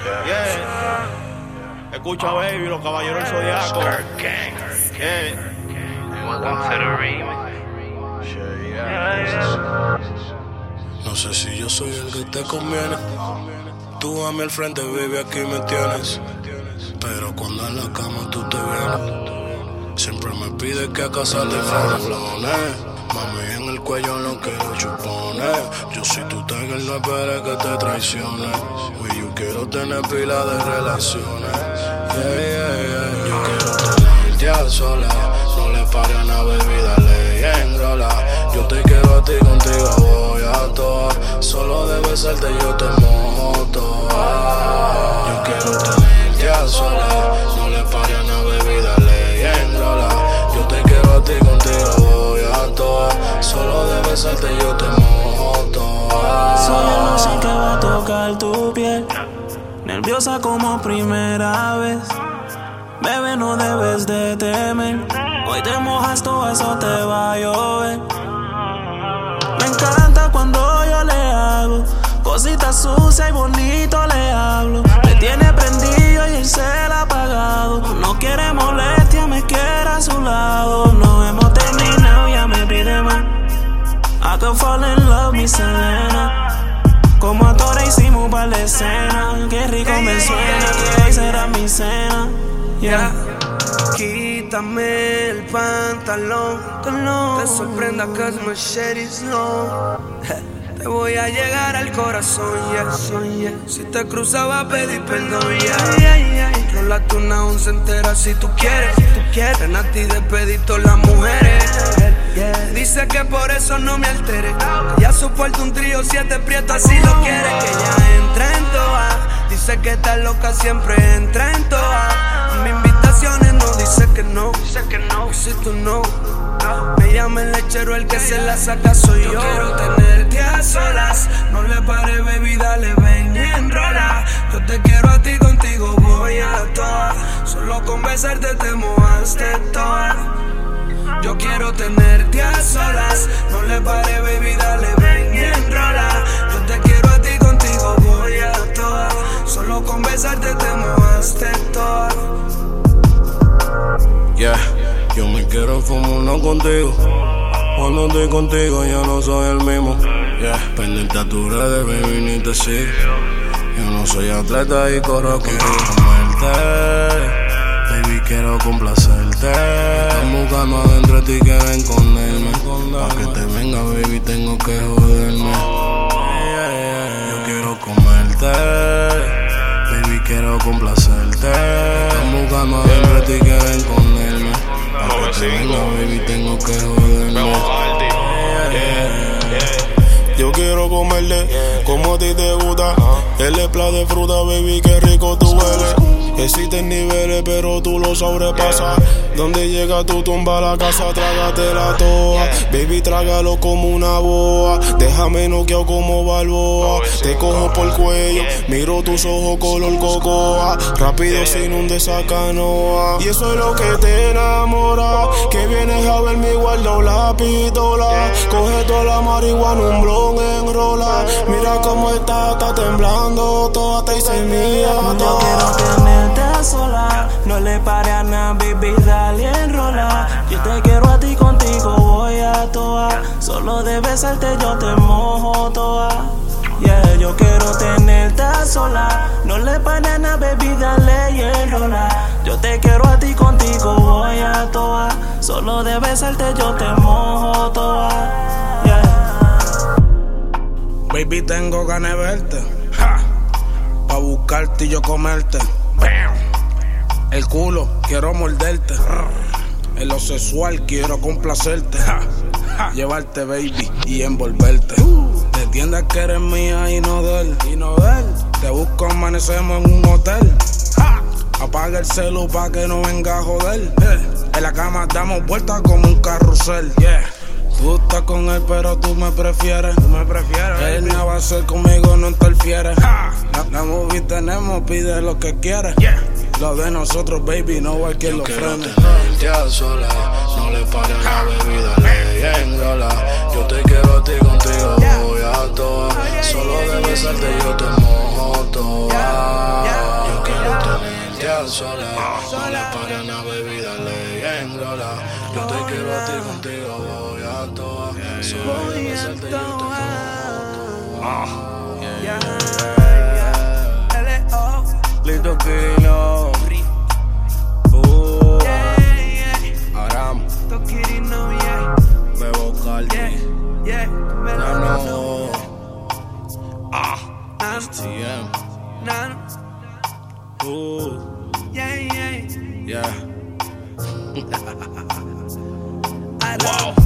Yeah. Escucha, baby, los caballeros del Zodiaco. Welcome to the remix. No sé si yo soy el que te conviene. Tú a mí al frente, baby, aquí me tienes. Pero cuando en la cama tú te vienes, siempre me pides que a casa te flones. Mami, en el cuello no quiero chupones. Yo si tú tengas no esperes que te traicione. Uy, yo quiero tener pila de relaciones. Yo quiero tenerte a sola. No le pare a una baby, dale y enrola. Yo te quiero a ti, contigo voy a toa. Solo de besarte yo te mojo toa. Yo quiero tenerte a sola. No le pare a una baby, dale y enrola. Yo te quiero a ti, contigo voy a toa. Solo de besarte yo te mojo toa. Soy el noche que va a tocar tu piel, nerviosa como primera vez. Bebé, no debes de temer. Hoy te mojas, todo eso te va a llover. Me encanta cuando yo le hago cositas sucias y bonito le hablo. Me tiene prendido y el cel apagado. No quiere molestia, me quiere a su lado. No hemos terminado, ya me pide más. I can fall in love, mi Selena. Como actores hicimos un par de escenas. Qué rico me suena, que hoy será mi cena. Yeah. Quítame el pantalón, te sorprenda cause my shit is long. Te voy a llegar al corazón, yeah. Si te cruzaba a pedir perdón, yeah. Rolate una once entera si tú quieres. Ven a ti de pedir todas las mujeres. Dice que por eso no me altere. Ya soporto un trío, 7 prietos, así lo quiere. Que ya entra en toa. Dice que está loca, siempre entra en toa. Mis invitaciones no dice que no. Y si tú no, me llama el lechero, el que se la saca soy yo. Yo quiero tenerte a solas. No le pare, baby, dale, ven y enrola. Yo te quiero a ti, contigo voy a toa. Solo con besarte te mojaste toda. Yo quiero tenerte a solas. No le pare, baby, dale, ven y enrola. Yo te quiero a ti, contigo voy a toa. Solo con besarte te mojaste toda. Yeah, yo me quiero fumar uno contigo. Cuando estoy contigo yo no soy el mismo. Yeah, pendiente a tus redes, baby, ni te sigo. Yo no soy atleta y corro contigo. Comerte, baby, quiero complacerte. Están buscando adentro de ti, quieren esconderme. Pa' que te venga, baby, tengo que joderme. Yo quiero comerte, baby, quiero complacerte. Están buscando adentro de ti, quieren esconderme. Pa' que te venga, baby, tengo que joderme. Yo quiero comerle como a ti te gusta. El plat de fruta, baby, qué rico tú hueles. Existen niveles, pero tú lo sobrepasas. Donde llega tu tumba a la casa, trágatela toda. Baby, trágalo como una boa. Déjame noqueado como Balboa. Te cojo por el cuello, miro tus ojos color cocoa. Rápido se inunda esa canoa. Y eso es lo que te enamora. Que vienes a verme y guardo la pistola. Coge toda la marihuana, un blon enrola. Mira cómo está temblando. Toda te hice mía. Yo quiero tenerte a sola. No le pare a nada, baby, dale enrola. Yo te quiero a ti, contigo voy a toa. Solo de besarte yo te mojo toa. Yeah, yo quiero tenerte a sola. No le pare a nada, baby, dale y enrola. Yo te quiero a ti, contigo voy a toa. Solo de besarte yo te mojo toa. Yeah. Baby, tengo ganas de verte, pa' buscarte y yo comerte. El culo, quiero morderte. En lo sexual quiero complacerte. Llevarte, baby, y envolverte. Te entiendes que eres mía y no de él. Te busco, amanecemos en un hotel. Apaga el celu pa' que no venga a joder. En la cama damos vueltas como un carrusel. Tú estás con él, pero tú me prefieres. Él no va a ser conmigo, no interfiere. La movie tenemos, pide lo que quieres. Lo de nosotros, baby, no hay quien lo frene. Yo quiero tenerte a sola. No le pare a la bebida, le enrola. Yo te quiero a ti, contigo voy a toa. Solo de besarte yo te mojo toa. estás sola. No le pares a una bebida, le enrola. Yo te quiero a ti, contigo voy a toa. Solo voy a besarte, yo te como Lito Quirino. Aram. Quirino, Bebo Caldi. Nano. STM. Nano. Yeah. Wow.